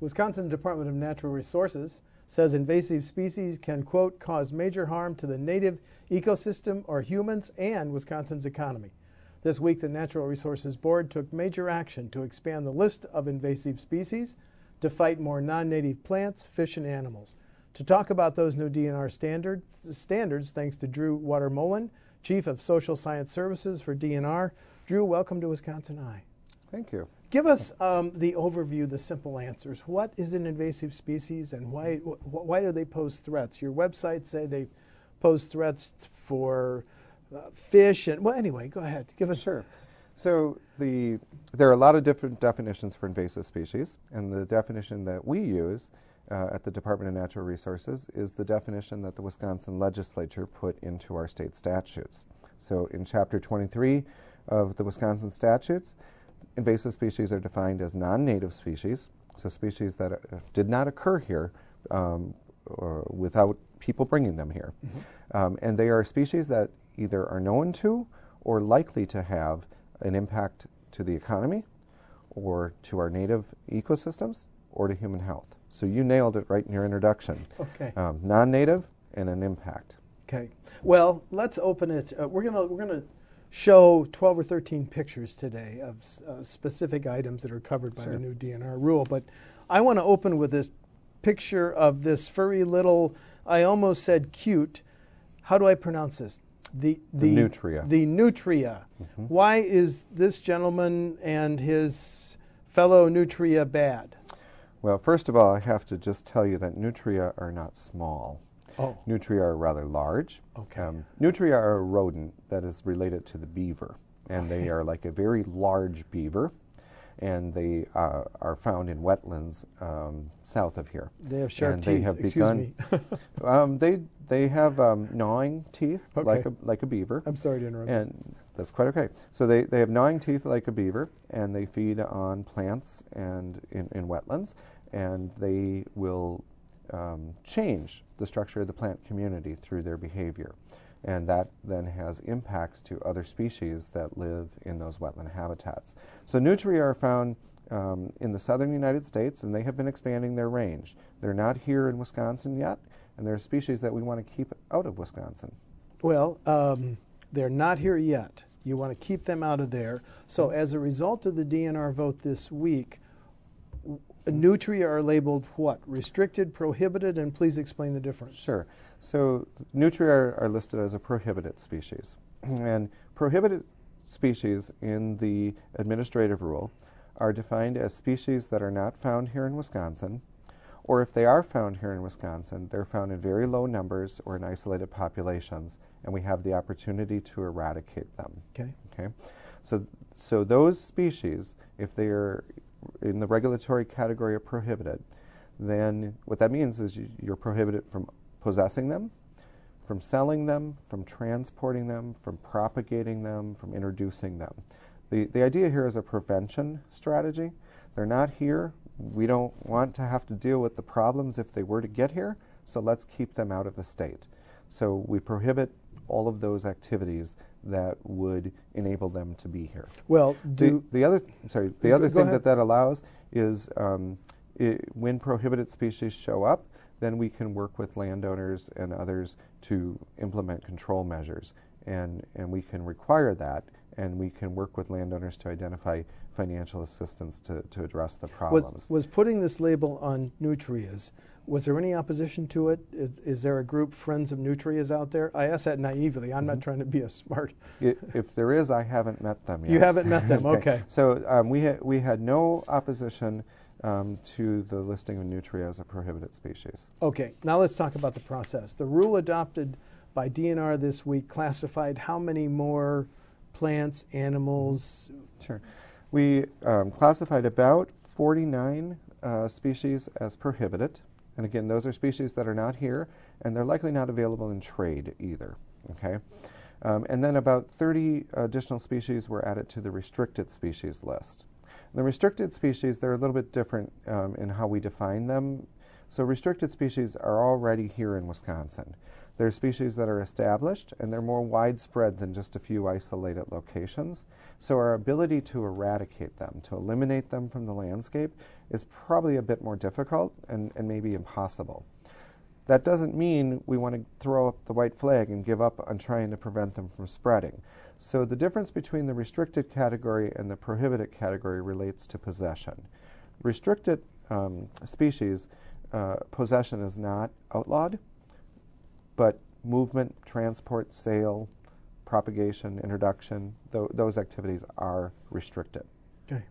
Wisconsin Department of Natural Resources says invasive species can, quote, cause major harm to the native ecosystem or humans and Wisconsin's economy. This week, the Natural Resources Board took major action to expand the list of invasive species to fight more non-native plants, fish, and animals. To talk about those new DNR standards, thanks to Drew Watermolen, Chief of Social Science Services for DNR. Drew, welcome to Wisconsin Eye. Thank you. Give us the overview, the simple answers. What is an invasive species and why do they pose threats? Your website say they pose threats for fish and, well, anyway, go ahead. Give us. Sure. So there are a lot of different definitions for invasive species, and the definition that we use at the Department of Natural Resources is the definition that the Wisconsin legislature put into our state statutes. So in Chapter 23 of the Wisconsin statutes, invasive species are defined as non-native species, so species that did not occur here or without people bringing them here. Mm-hmm. And they are species that either are known to or likely to have an impact to the economy or to our native ecosystems or to human health. So you nailed it right in your introduction. Okay. Non-native and an impact. Okay. Well, let's open it. We're gonna show 12 or 13 pictures today of specific items that are covered by the new DNR rule. But I want to open with this picture of this furry little, I almost said cute. How do I pronounce this? The nutria. The nutria. Mm-hmm. Why is this gentleman and his fellow nutria bad? Well, first of all, I have to just tell you that nutria are not small. Oh. Nutria are rather large. Okay. Nutria are a rodent that is related to the beaver, and they are like a very large beaver, and they are found in wetlands south of here. They have sharp and teeth. They have Excuse me. They have gnawing teeth like a beaver. I'm sorry to interrupt. And that's quite okay. So they have gnawing teeth like a beaver, and they feed on plants and in wetlands, and they will change the structure of the plant community through their behavior. And that then has impacts to other species that live in those wetland habitats. So nutria are found in the southern United States, and they have been expanding their range. They're not here in Wisconsin yet, and they're species that we want to keep out of Wisconsin. Well, they're not here yet. You want to keep them out of there. So as a result of the DNR vote this week, nutria are labeled what? Restricted, prohibited, and please explain the difference. Sure. So nutria are listed as a prohibited species. And prohibited species in the administrative rule are defined as species that are not found here in Wisconsin, or if they are found here in Wisconsin, they're found in very low numbers or in isolated populations, and we have the opportunity to eradicate them. Okay. So those species, if they are in the regulatory category of prohibited, then what that means is you're prohibited from possessing them, from selling them, from transporting them, from propagating them, from introducing them. The idea here is a prevention strategy. They're not here. We don't want to have to deal with the problems if they were to get here, so let's keep them out of the state. So we prohibit all of those activities that would enable them to be here. Well, the other thing that allows is when prohibited species show up, then we can work with landowners and others to implement control measures, and we can require that, and we can work with landowners to identify financial assistance to address the problems. Was putting this label on nutrias, was there any opposition to it? Is there a group, Friends of Nutrias, out there? I ask that naively. I'm not trying to be a smart. If there is, I haven't met them yet. You haven't met them, okay. So we had no opposition to the listing of nutria as a prohibited species. Okay, now let's talk about the process. The rule adopted by DNR this week classified how many more plants, animals? Sure. We classified about 49 species as prohibited. And again, those are species that are not here, and they're likely not available in trade either. Okay, and then about 30 additional species were added to the restricted species list. The restricted species, they're a little bit different in how we define them. So restricted species are already here in Wisconsin. They're species that are established, and they're more widespread than just a few isolated locations. So our ability to eradicate them, to eliminate them from the landscape, is probably a bit more difficult and maybe impossible. That doesn't mean we want to throw up the white flag and give up on trying to prevent them from spreading. So the difference between the restricted category and the prohibited category relates to possession. Restricted species, possession is not outlawed, but movement, transport, sale, propagation, introduction, those activities are restricted. Okay.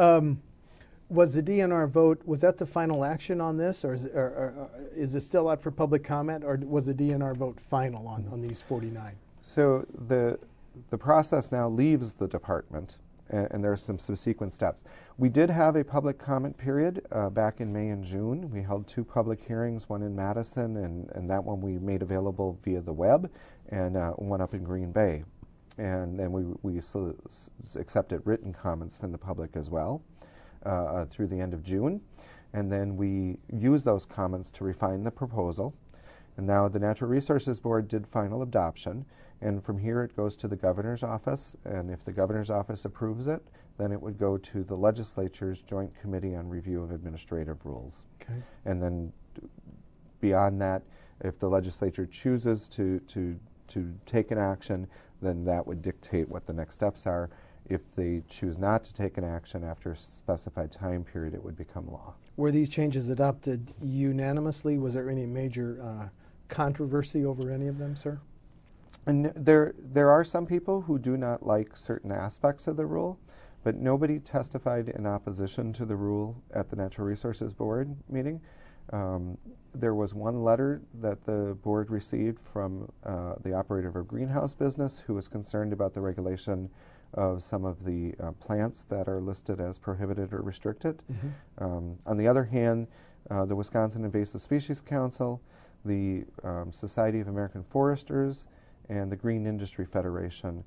Was the DNR vote, was that the final action on this, or is it still out for public comment, or was the DNR vote final on these 49? So the process now leaves the department, and there are some subsequent steps. We did have a public comment period back in May and June. We held 2 public hearings, one in Madison, and that one we made available via the web, and one up in Green Bay. And then we accepted written comments from the public as well through the end of June. And then we used those comments to refine the proposal. And now the Natural Resources Board did final adoption. And from here it goes to the governor's office, and if the governor's office approves it, then it would go to the legislature's Joint Committee on Review of Administrative Rules. Okay. And then beyond that, if the legislature chooses to take an action, then that would dictate what the next steps are. If they choose not to take an action after a specified time period, it would become law. Were these changes adopted unanimously? Was there any major controversy over any of them, sir? And there are some people who do not like certain aspects of the rule, but nobody testified in opposition to the rule at the Natural Resources Board meeting. There was one letter that the board received from the operator of a greenhouse business who was concerned about the regulation of some of the plants that are listed as prohibited or restricted. Mm-hmm. On the other hand, the Wisconsin Invasive Species Council, the Society of American Foresters, and the Green Industry Federation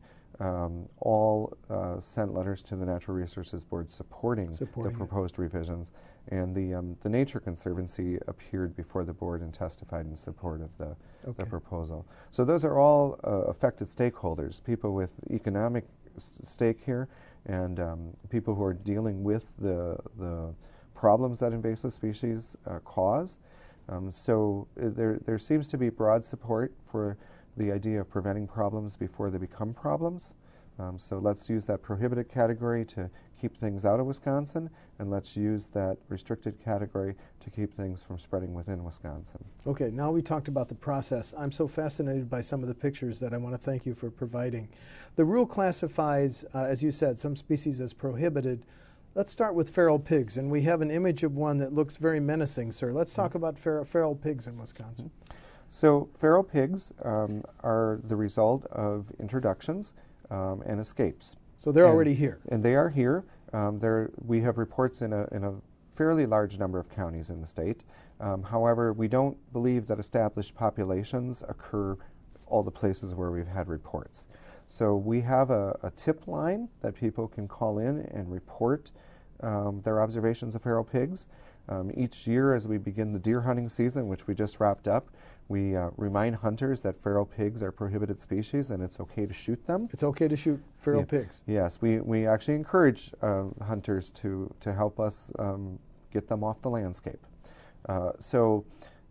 all sent letters to the Natural Resources Board supporting the proposed revisions. And the Nature Conservancy appeared before the board and testified in support of the proposal. So those are all affected stakeholders, people with economic stake here, and people who are dealing with the problems that invasive species cause. So there seems to be broad support for the idea of preventing problems before they become problems. So let's use that prohibited category to keep things out of Wisconsin, and let's use that restricted category to keep things from spreading within Wisconsin. Okay, now we talked about the process. I'm so fascinated by some of the pictures that I want to thank you for providing. The rule classifies, as you said, some species as prohibited. Let's start with feral pigs, and we have an image of one that looks very menacing, sir. Let's talk about feral pigs in Wisconsin. So feral pigs are the result of introductions and escapes. So they're already here. And they are here. We have reports in a fairly large number of counties in the state. However, we don't believe that established populations occur all the places where we've had reports. So we have a tip line that people can call in and report their observations of feral pigs. Each year as we begin the deer hunting season, which we just wrapped up, we remind hunters that feral pigs are prohibited species and it's okay to shoot them. It's okay to shoot feral pigs? Yes, we actually encourage hunters to help us get them off the landscape. So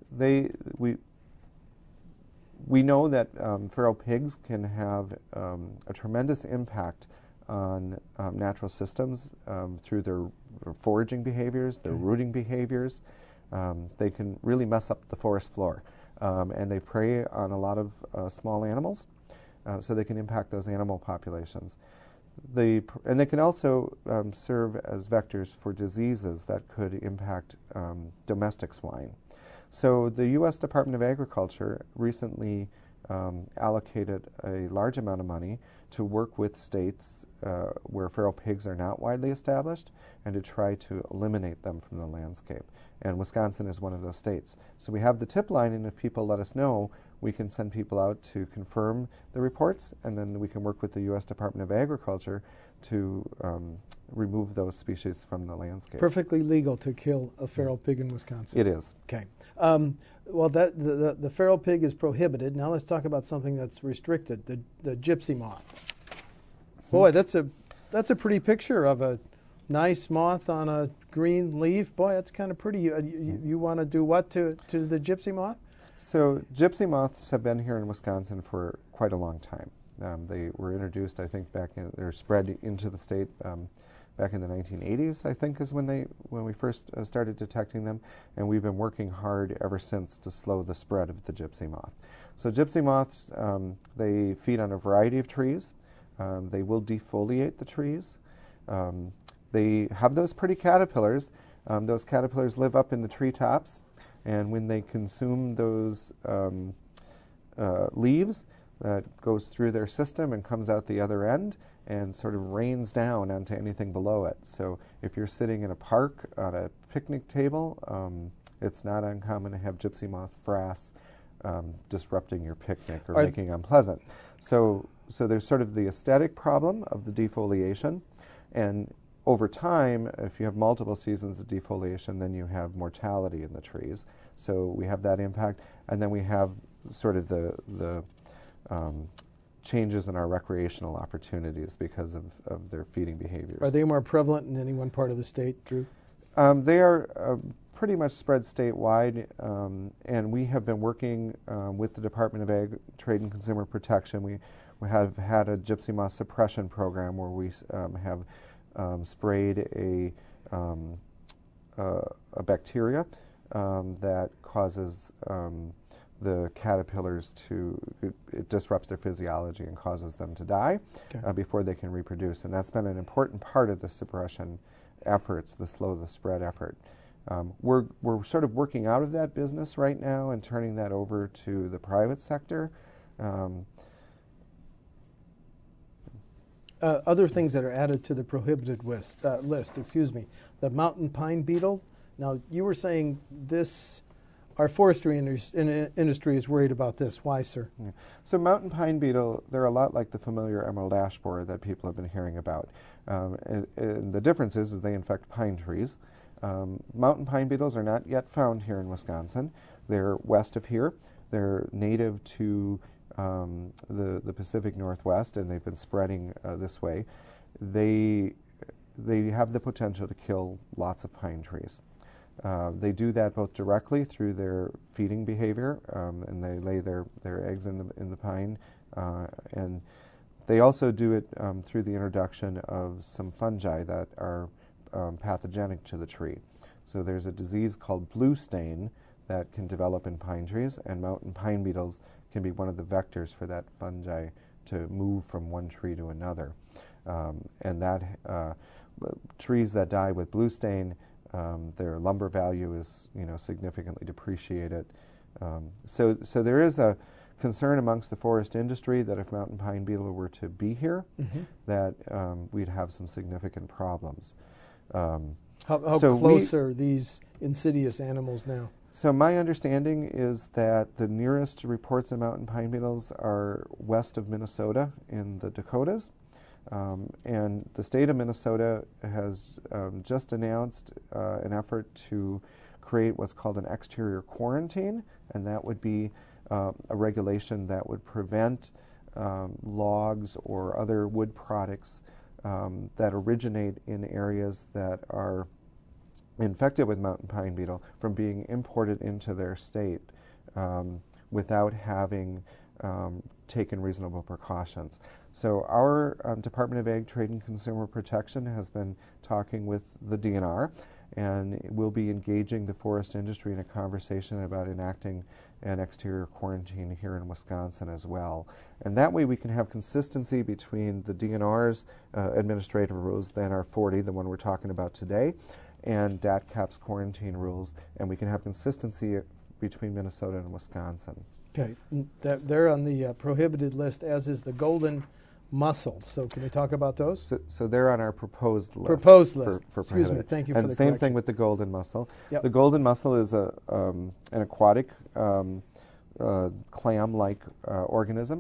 we know that feral pigs can have a tremendous impact on natural systems through their foraging behaviors, their rooting behaviors. They can really mess up the forest floor. And they prey on a lot of small animals, so they can impact those animal populations. And they can also serve as vectors for diseases that could impact domestic swine. So the U.S. Department of Agriculture recently allocated a large amount of money to work with states where feral pigs are not widely established and to try to eliminate them from the landscape. And Wisconsin is one of those states. So we have the tip line, and if people let us know, we can send people out to confirm the reports, and then we can work with the U.S. Department of Agriculture to remove those species from the landscape. Perfectly legal to kill a feral pig in Wisconsin. It is. Okay. Well, the feral pig is prohibited. Now let's talk about something that's restricted. The gypsy moth. Boy, that's a pretty picture of a nice moth on a green leaf. Boy, that's kind of pretty. You want to do what to the gypsy moth? So gypsy moths have been here in Wisconsin for quite a long time. They were introduced, I think, they're spread into the state back in the 1980s, I think, is when we first started detecting them, and we've been working hard ever since to slow the spread of the gypsy moth. So gypsy moths, they feed on a variety of trees. They will defoliate the trees. They have those pretty caterpillars. Those caterpillars live up in the treetops, and when they consume those leaves, that goes through their system and comes out the other end and sort of rains down onto anything below it. So if you're sitting in a park on a picnic table, it's not uncommon to have gypsy moth frass disrupting your picnic or making it unpleasant. So there's sort of the aesthetic problem of the defoliation, and over time, if you have multiple seasons of defoliation, then you have mortality in the trees. So we have that impact, and then we have sort of the changes in our recreational opportunities because of their feeding behaviors. Are they more prevalent in any one part of the state, Drew? They are pretty much spread statewide, and we have been working with the Department of Ag, Trade and Consumer Protection. We have had a gypsy moth suppression program where we have sprayed a bacteria that causes the caterpillars it disrupts their physiology and causes them to die before they can reproduce. And that's been an important part of the suppression efforts, the slow the spread effort. We're sort of working out of that business right now and turning that over to the private sector. Other things that are added to the prohibited list, the mountain pine beetle. Now, you were saying our forestry industry is worried about this. Why, sir? Yeah. So mountain pine beetle, they're a lot like the familiar emerald ash borer that people have been hearing about. And the difference is they infect pine trees. Mountain pine beetles are not yet found here in Wisconsin. They're west of here. They're native to the Pacific Northwest, and they've been spreading this way. They have the potential to kill lots of pine trees. They do that both directly through their feeding behavior, and they lay their eggs in the pine, and they also do it through the introduction of some fungi that are pathogenic to the tree. So there's a disease called blue stain that can develop in pine trees, and mountain pine beetles can be one of the vectors for that fungi to move from one tree to another. And that trees that die with blue stain, their lumber value is significantly depreciated. So there is a concern amongst the forest industry that if mountain pine beetle were to be here, that we'd have some significant problems. How close are these insidious animals now? So my understanding is that the nearest reports of mountain pine beetles are west of Minnesota in the Dakotas. And the state of Minnesota has just announced an effort to create what's called an exterior quarantine, and that would be a regulation that would prevent logs or other wood products that originate in areas that are infected with mountain pine beetle from being imported into their state without having taken reasonable precautions. So our Department of Ag, Trade and Consumer Protection has been talking with the DNR, and we'll be engaging the forest industry in a conversation about enacting an exterior quarantine here in Wisconsin as well. And that way we can have consistency between the DNR's administrative rules, the NR 40, the one we're talking about today, and DATCAP's quarantine rules, and we can have consistency between Minnesota and Wisconsin. Okay, they're on the prohibited list, as is the golden mussel. So can we talk about those? So they're on our proposed list. Proposed list. For Excuse me. Thank you for the correction. And same thing with the golden mussel. Yep. The golden mussel is an aquatic clam-like organism.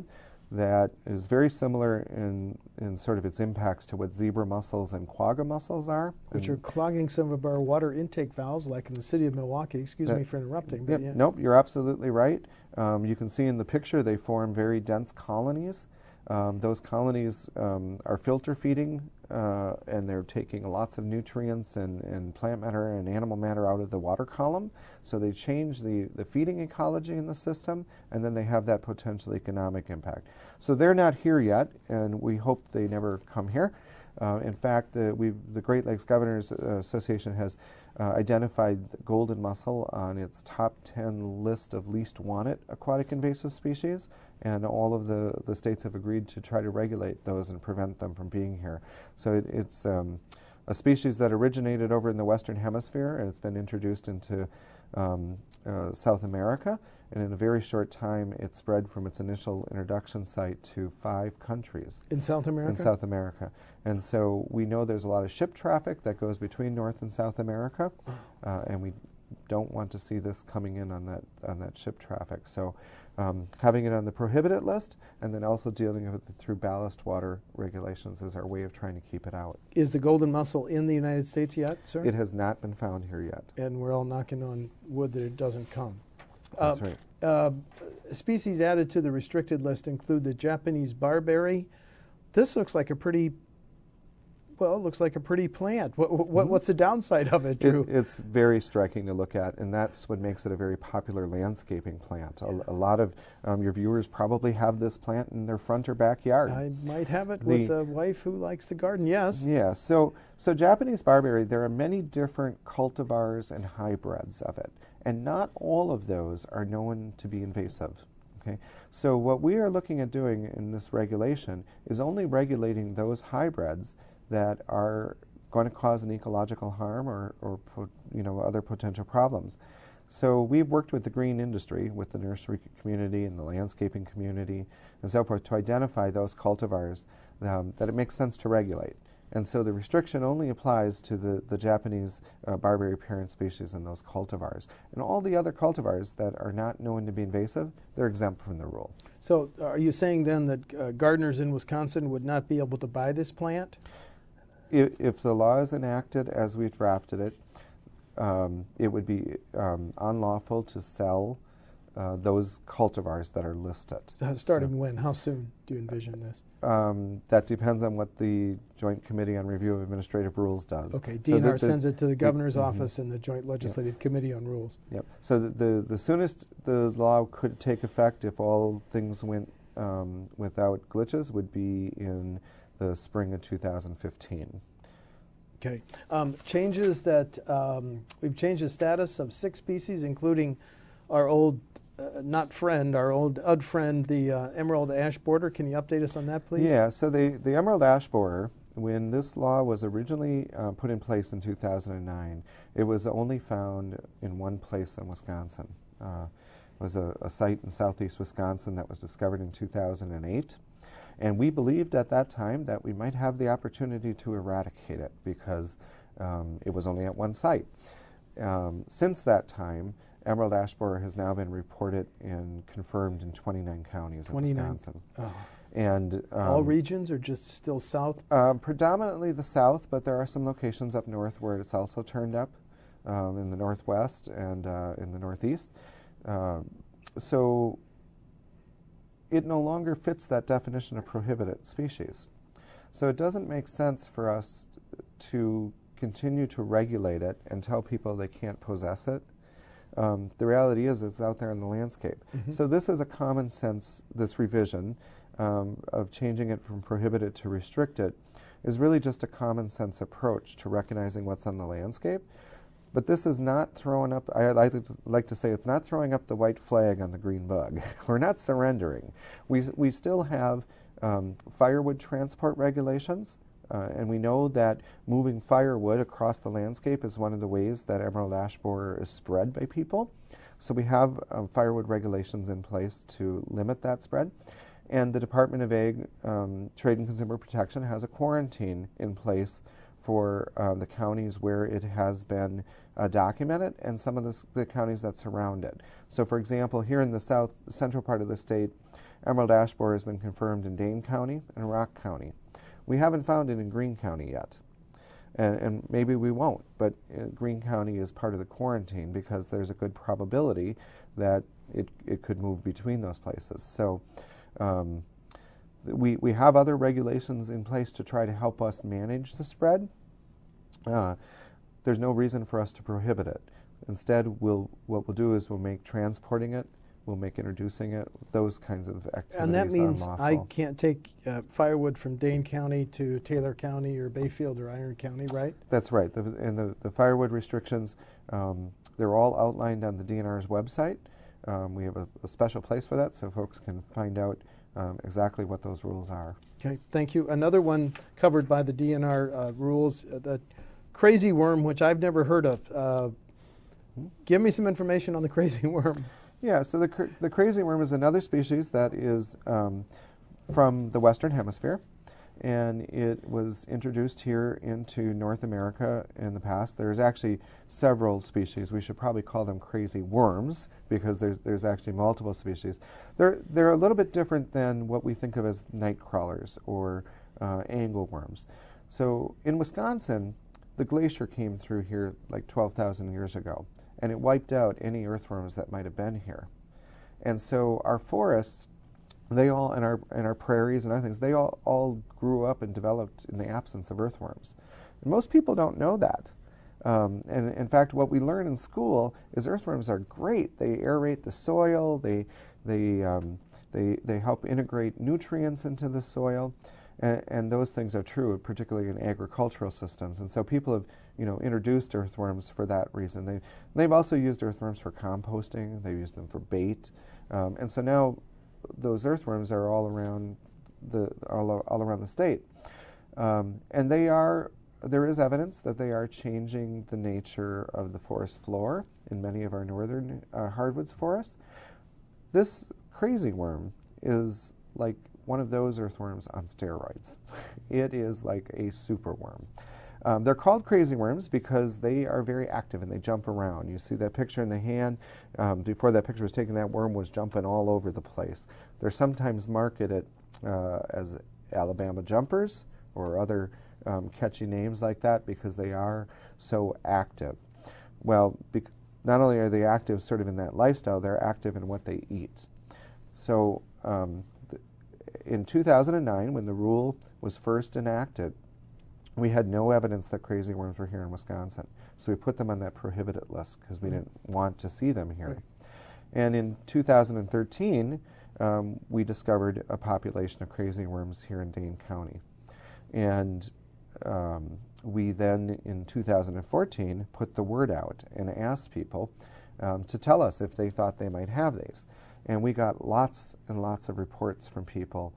that is very similar in sort of its impacts to what zebra mussels and quagga mussels are. Which are clogging some of our water intake valves, like in the city of Milwaukee. Excuse me for interrupting. But yeah. Nope, you're absolutely right. You can see in the picture they form very dense colonies. Those colonies are filter feeding, and they're taking lots of nutrients and plant matter and animal matter out of the water column. So they change the feeding ecology in the system, and then they have that potential economic impact. So they're not here yet, and we hope they never come here. In fact, the Great Lakes Governors Association has identified the golden mussel on its top 10 list of least wanted aquatic invasive species, and all of the states have agreed to try to regulate those and prevent them from being here. So it's a species that originated over in the Western Hemisphere, and it's been introduced into South America, and in a very short time it spread from its initial introduction site to 5 countries. In South America? In South America. And so we know there's a lot of ship traffic that goes between North and South America, and we don't want to see this coming in on that ship traffic. So having it on the prohibited list and then also dealing with it through ballast water regulations is our way of trying to keep it out. Is the golden mussel in the United States yet, sir? It has not been found here yet. And we're all knocking on wood that it doesn't come. That's right. Species added to the restricted list include the Japanese barberry. This looks like a pretty plant. What's the downside of it, Drew? It's very striking to look at, and that's what makes it a very popular landscaping plant. A lot of your viewers probably have this plant in their front or backyard. I might have it with a wife who likes to garden, yes. Yeah, so Japanese barberry, there are many different cultivars and hybrids of it, and not all of those are known to be invasive. Okay, so what we are looking at doing in this regulation is only regulating those hybrids that are going to cause an ecological harm or other potential problems. So we've worked with the green industry, with the nursery community and the landscaping community and so forth to identify those cultivars that it makes sense to regulate. And so the restriction only applies to the Japanese barberry parent species and those cultivars. And all the other cultivars that are not known to be invasive, they're exempt from the rule. So are you saying then that gardeners in Wisconsin would not be able to buy this plant? If the law is enacted as we've drafted it, it would be unlawful to sell those cultivars that are listed. Starting when? How soon do you envision this? That depends on what the Joint Committee on Review of Administrative Rules does. Okay, DNR sends it to the Governor's Office and the Joint Legislative Committee on Rules. Yep. So the soonest the law could take effect, if all things went without glitches, would be in the spring of 2015. Okay. Changes that we've changed the status of 6 species, including our old, our old UD friend, the emerald ash borer. Can you update us on that, please? Yeah. So the emerald ash borer, when this law was originally put in place in 2009, it was only found in one place in Wisconsin. It was a site in southeast Wisconsin that was discovered in 2008. And we believed at that time that we might have the opportunity to eradicate it because it was only at one site. Since that time, emerald ash borer has now been reported and confirmed in 29 counties in Wisconsin. Oh. And all regions or just still south? Predominantly the south, but there are some locations up north where it's also turned up, in the northwest and in the northeast. So it no longer fits that definition of prohibited species. So it doesn't make sense for us to continue to regulate it and tell people they can't possess it. The reality is it's out there in the landscape. Mm-hmm. So this is a common sense, this revision of changing it from prohibited to restricted is really just a common sense approach to recognizing what's on the landscape. But this is not throwing up, I like to say, it's not throwing up the white flag on the green bug. We're not surrendering. We still have firewood transport regulations, and we know that moving firewood across the landscape is one of the ways that emerald ash borer is spread by people. So we have firewood regulations in place to limit that spread. And the Department of Ag, Trade and Consumer Protection has a quarantine in place for the counties where it has been documented and some of the counties that surround it. So for example, here in the central part of the state, Emerald ash borer has been confirmed in Dane County and Rock County. We haven't found it in Greene County yet, and maybe we won't, but Greene County is part of the quarantine because there's a good probability that it could move between those places. So we have other regulations in place to try to help us manage the spread. There's no reason for us to prohibit it. Instead, what we'll do is we'll make transporting it, we'll make introducing it, those kinds of activities And that means unlawful. I can't take firewood from Dane County to Taylor County or Bayfield or Iron County, right? That's right. The firewood restrictions, they're all outlined on the DNR's website. We have a special place for that so folks can find out exactly what those rules are. Okay, thank you. Another one covered by the DNR rules, the crazy worm, which I've never heard of. Give me some information on the crazy worm. Yeah, so the crazy worm is another species that is from the Western Hemisphere, and it was introduced here into North America in the past. There's actually several species. We should probably call them crazy worms because there's actually multiple species. They're a little bit different than what we think of as night crawlers or angleworms. So in Wisconsin, the glacier came through here like 12,000 years ago, and it wiped out any earthworms that might have been here. And so our forests, they all, and our prairies and other things, they all grew up and developed in the absence of earthworms. And most people don't know that. And in fact, what we learn in school is earthworms are great. They aerate the soil. They help integrate nutrients into the soil. And those things are true, particularly in agricultural systems. And so people have, introduced earthworms for that reason. They've also used earthworms for composting. They've used them for bait. And so now those earthworms are all around the state. And there is evidence that they are changing the nature of the forest floor in many of our northern hardwoods forests. This crazy worm is like one of those earthworms on steroids. It is like a superworm. They're called crazy worms because they are very active and they jump around. You see that picture in the hand. Before that picture was taken, that worm was jumping all over the place. They're sometimes marketed as Alabama jumpers or other catchy names like that because they are so active. Well, not only are they active sort of in that lifestyle, they're active in what they eat. So in 2009, when the rule was first enacted, we had no evidence that crazy worms were here in Wisconsin. So we put them on that prohibited list because we didn't want to see them here. Right. And in 2013, we discovered a population of crazy worms here in Dane County. And we then, in 2014, put the word out and asked people to tell us if they thought they might have these. And we got lots and lots of reports from people.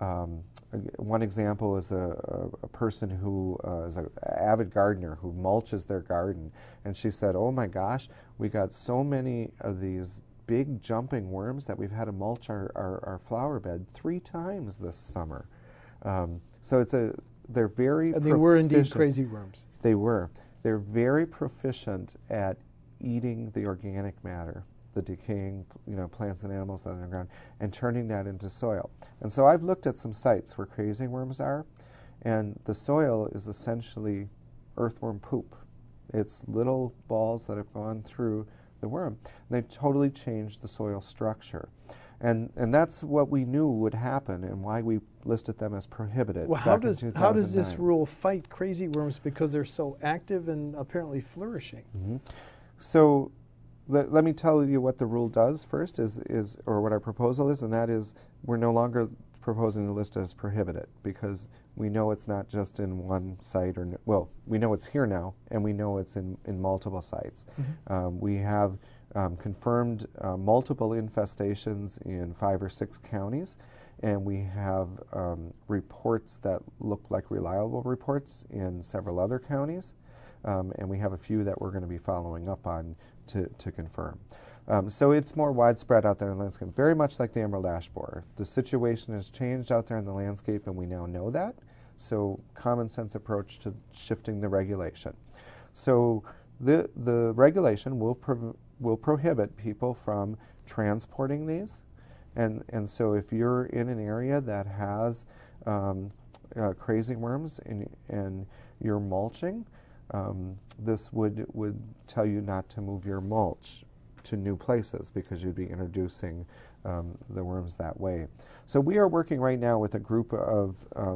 One example is a person who is an avid gardener who mulches their garden. And she said, oh my gosh, we got so many of these big jumping worms that we've had to mulch our flower bed 3 times this summer. So they're very And they were indeed crazy worms. They were. They're very proficient at eating the organic matter, the decaying plants and animals that are underground, and turning that into soil. And so I've looked at some sites where crazy worms are, and the soil is essentially earthworm poop. It's little balls that have gone through the worm. And they've totally changed the soil structure. And that's what we knew would happen and why we listed them as prohibited. Well, how does this rule fight crazy worms because they're so active and apparently flourishing? Mm-hmm. So let me tell you what the rule does first, or what our proposal is, and that is we're no longer proposing to list it as prohibited because we know it's not just in one site, we know it's here now, and we know it's in multiple sites. Mm-hmm. We have confirmed multiple infestations in 5 or 6 counties, and we have reports that look like reliable reports in several other counties, and we have a few that we're going to be following up on to confirm. So it's more widespread out there in the landscape, very much like the emerald ash borer. The situation has changed out there in the landscape, and we now know that. So common sense approach to shifting the regulation. So the regulation will prohibit people from transporting these And so if you're in an area that has crazy worms and you're mulching, this would tell you not to move your mulch to new places because you'd be introducing the worms that way. So we are working right now with a group of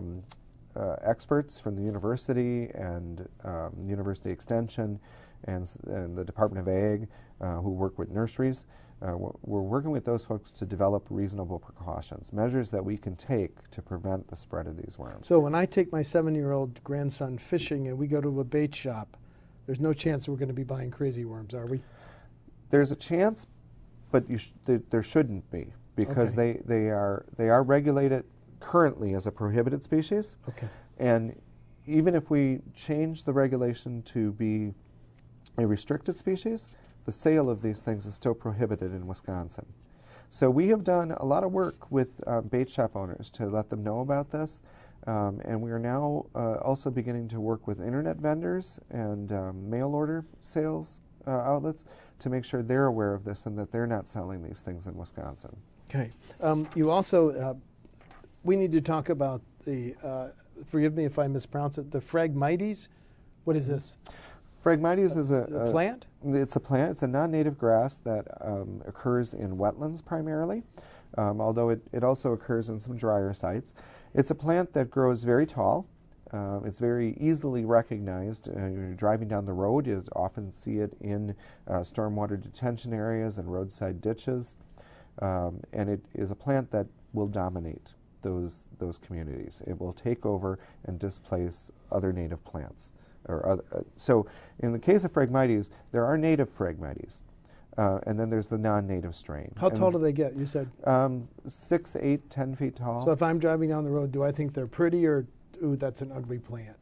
experts from the university and University Extension and the Department of Ag who work with nurseries. We're working with those folks to develop reasonable precautions, measures that we can take to prevent the spread of these worms. So when I take my 7-year-old grandson fishing and we go to a bait shop, there's no chance we're going to be buying crazy worms, are we? There's a chance, but there shouldn't be, because Okay. they are regulated currently as a prohibited species. Okay. And even if we change the regulation to be a restricted species, the sale of these things is still prohibited in Wisconsin. So we have done a lot of work with bait shop owners to let them know about this. And we are now also beginning to work with internet vendors and mail order sales outlets to make sure they're aware of this and that they're not selling these things in Wisconsin. Okay. You also, we need to talk about the, forgive me if I mispronounce it, the Phragmites. What is this? Phragmites is a plant? It's a plant. It's a non-native grass that occurs in wetlands primarily, although it also occurs in some drier sites. It's a plant that grows very tall. It's very easily recognized. You're driving down the road, you often see it in stormwater detention areas and roadside ditches. And it is a plant that will dominate those communities. It will take over and displace other native plants. So in the case of Phragmites, there are native Phragmites, and then there's the non-native strain. How tall do they get? You said 6, 8, 10 feet tall. So if I'm driving down the road, do I think they're pretty, or ooh, that's an ugly plant?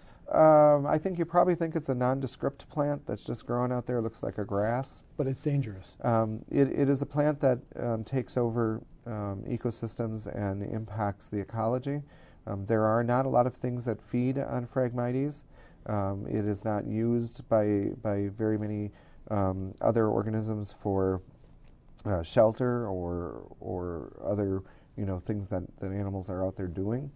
I think you probably think it's a nondescript plant that's just growing out there. It looks like a grass. But it's dangerous. It is a plant that takes over ecosystems and impacts the ecology. There are not a lot of things that feed on Phragmites. It is not used by very many other organisms for shelter or other things that animals are out there doing.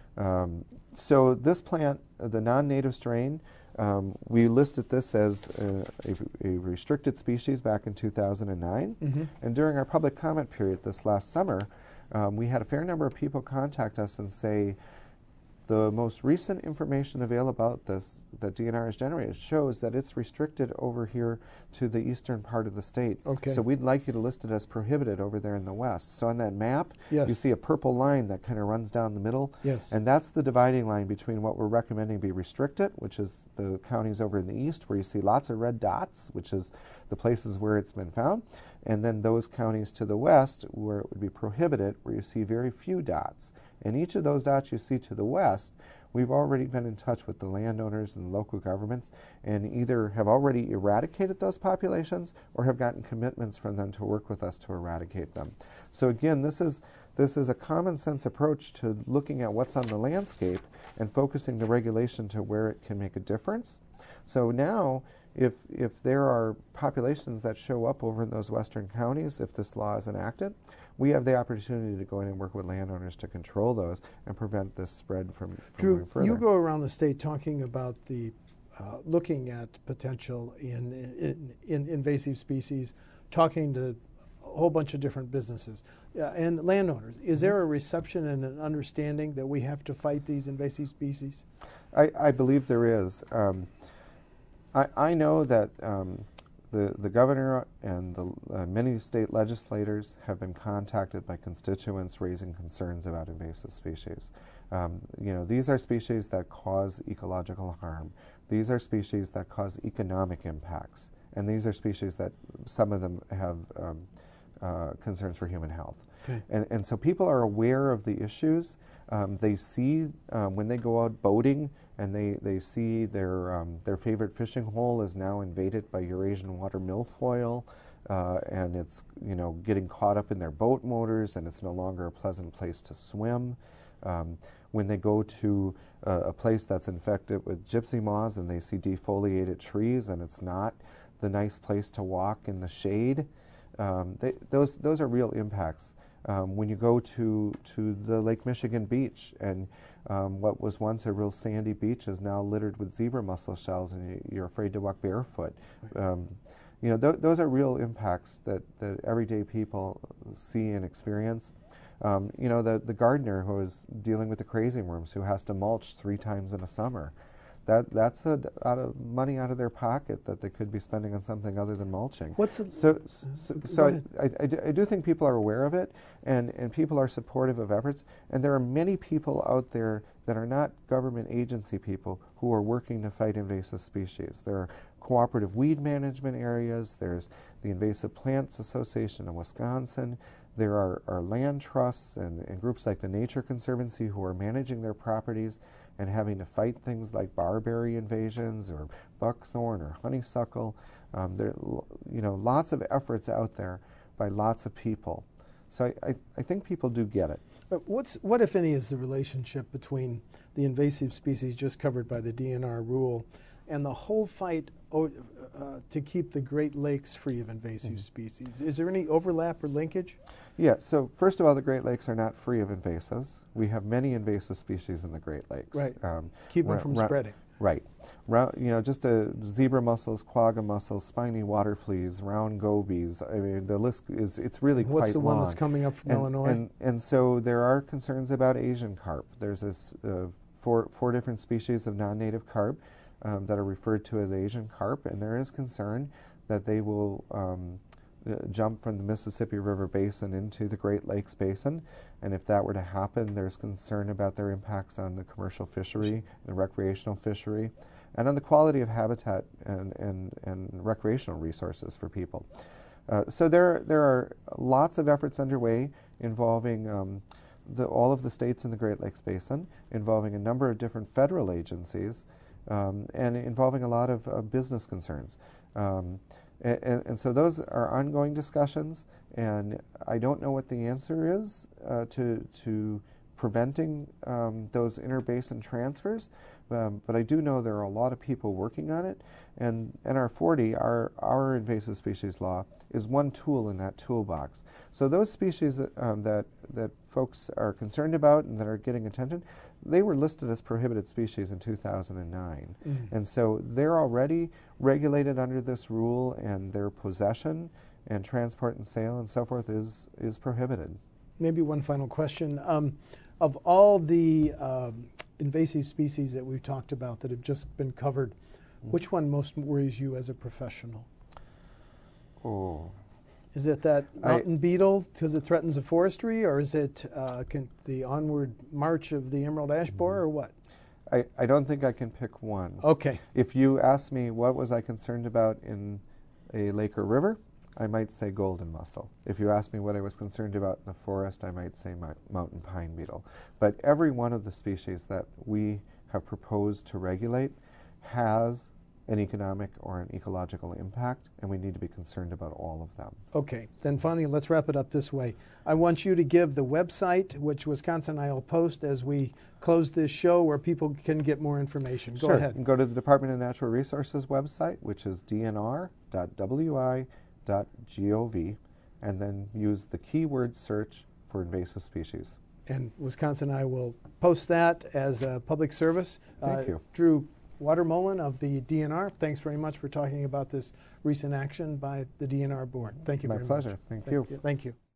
So this plant, the non-native strain, we listed this as a restricted species back in 2009. Mm-hmm. And during our public comment period this last summer, we had a fair number of people contact us and say, the most recent information available about this that DNR has generated shows that it's restricted over here to the eastern part of the state. Okay. So we'd like you to list it as prohibited over there in the west. So on that map, Yes. you see a purple line that kind of runs down the middle. Yes. And that's the dividing line between what we're recommending be restricted, which is the counties over in the east where you see lots of red dots, which is the places where it's been found, and then those counties to the west where it would be prohibited, where you see very few dots. And each of those dots you see to the west, we've already been in touch with the landowners and the local governments and either have already eradicated those populations or have gotten commitments from them to work with us to eradicate them. So again, this is a common sense approach to looking at what's on the landscape and focusing the regulation to where it can make a difference. So now, if there are populations that show up over in those western counties, if this law is enacted, we have the opportunity to go in and work with landowners to control those and prevent this spread from Drew, going further. you go around the state talking about the looking at potential in invasive species, talking to a whole bunch of different businesses and landowners. Is there a reception and an understanding that we have to fight these invasive species? I believe there is. I know that the governor and the many state legislators have been contacted by constituents raising concerns about invasive species. These are species that cause ecological harm. These are species that cause economic impacts. And these are species that some of them have concerns for human health. Okay. And so people are aware of the issues. They see when they go out boating and they see their favorite fishing hole is now invaded by Eurasian water milfoil, and it's getting caught up in their boat motors, and it's no longer a pleasant place to swim. When they go to a place that's infected with gypsy moths and they see defoliated trees and it's not the nice place to walk in the shade, those are real impacts. When you go to the Lake Michigan beach, and what was once a real sandy beach is now littered with zebra mussel shells, and you're afraid to walk barefoot. You know, those are real impacts that everyday people see and experience. You know, the gardener who is dealing with the crazy worms, who has to mulch 3 times in a summer, that's money out of their pocket that they could be spending on something other than mulching. So I do think people are aware of it, and people are supportive of efforts. And there are many people out there that are not government agency people who are working to fight invasive species. There are cooperative weed management areas. There's the Invasive Plants Association of Wisconsin. There are land trusts and groups like the Nature Conservancy who are managing their properties and having to fight things like barberry invasions or buckthorn or honeysuckle. There are lots of efforts out there by lots of people. So I think people do get it. But what, if any, is the relationship between the invasive species just covered by the DNR rule and the whole fight to keep the Great Lakes free of invasive species? Is there any overlap or linkage? Yeah, so first of all, the Great Lakes are not free of invasives. We have many invasive species in the Great Lakes. Right. Keep them from spreading. Right. Just zebra mussels, quagga mussels, spiny water fleas, round gobies. I mean, the list it's really quite long. What's the one that's coming up from Illinois? And so there are concerns about Asian carp. There's this four different species of non-native carp that are referred to as Asian carp, and there is concern that they will jump from the Mississippi River Basin into the Great Lakes Basin. And if that were to happen, there's concern about their impacts on the commercial fishery, the recreational fishery, and on the quality of habitat and recreational resources for people. So there are lots of efforts underway involving all of the states in the Great Lakes Basin, involving a number of different federal agencies, and involving a lot of business concerns. And so those are ongoing discussions, and I don't know what the answer is to preventing those interbasin transfers, but I do know there are a lot of people working on it, and NR40, our invasive species law, is one tool in that toolbox. So those species that folks are concerned about and that are getting attention, they were listed as prohibited species in 2009. And so they're already regulated under this rule, and their possession and transport and sale and so forth is prohibited. Maybe one final question. Of all the invasive species that we've talked about that have just been covered, which one most worries you as a professional? Oh. Is it that mountain beetle because it threatens the forestry, or is it the onward march of the emerald ash borer, or what? I don't think I can pick one. Okay. If you ask me what was I concerned about in a lake or river, I might say golden mussel. If you ask me what I was concerned about in the forest, I might say mountain pine beetle. But every one of the species that we have proposed to regulate has an economic or an ecological impact, and we need to be concerned about all of them. Okay, then finally, let's wrap it up this way. I want you to give the website, which Wisconsin I will post as we close this show, where people can get more information. Go ahead. You can go to the Department of Natural Resources website, which is dnr.wi.gov, and then use the keyword search for invasive species. And Wisconsin I will post that as a public service. Thank you. Drew Watermolen of the DNR, thanks very much for talking about this recent action by the DNR board. Thank you very much. My pleasure. Thank you. Thank you.